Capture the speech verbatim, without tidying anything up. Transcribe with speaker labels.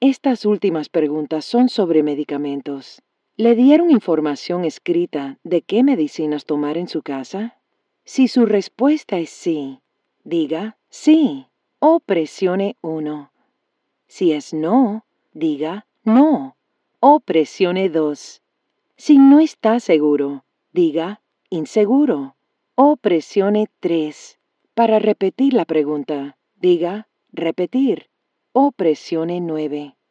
Speaker 1: Estas últimas preguntas son sobre medicamentos. ¿Le dieron información escrita de qué medicinas tomar en su casa? Si su respuesta es sí, diga sí o presione uno. Si es no, diga no o presione dos. Si no está seguro, diga inseguro o presione tres. Para repetir la pregunta, diga repetir o presione nueve.